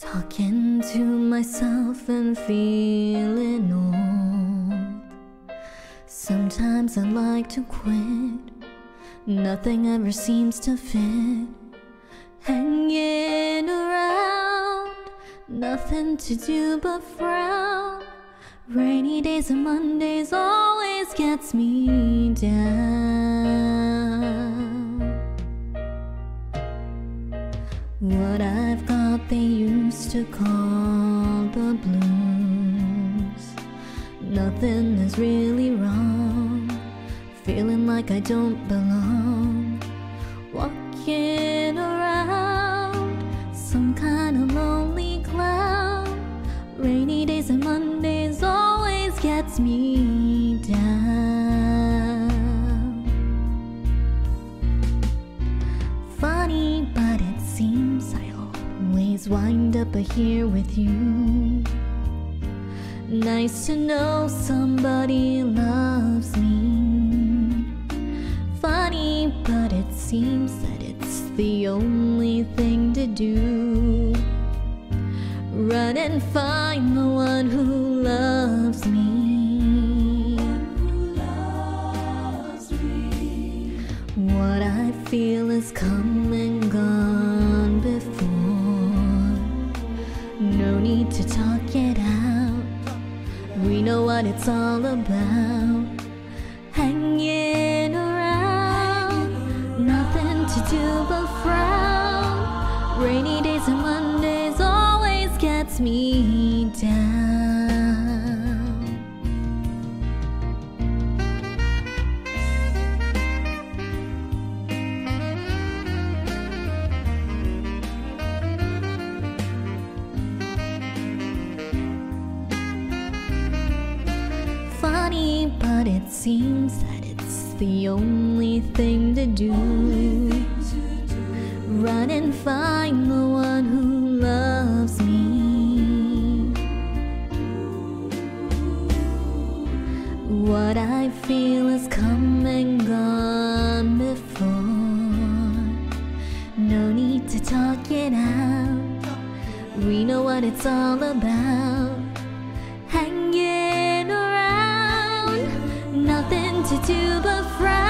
Talking to myself and feeling old. Sometimes I like to quit. Nothing ever seems to fit. Hanging around, nothing to do but frown. Rainy days and Mondays always gets me down. What I've got they used to call the blues. Nothing is really wrong, feeling like I don't belong. Walking around, some kind of lonely cloud. Rainy days and Mondays always gets me down. Funny, but it seems I always wind up here with you. Nice to know somebody loves me. Funny, but it seems that it's the only thing to do. Run and find the one who loves me. What I feel is come and gone before. No need to talk it out. We know what it's all about. Hanging around, nothing to do but frown. Rainy days and Mondays always gets me down. Funny, but it seems that it's the only thing to do. Run and find the one who loves me. What I feel is come and gone before. No need to talk it out. We know what it's all about. Hanging around, nothing to do but frown.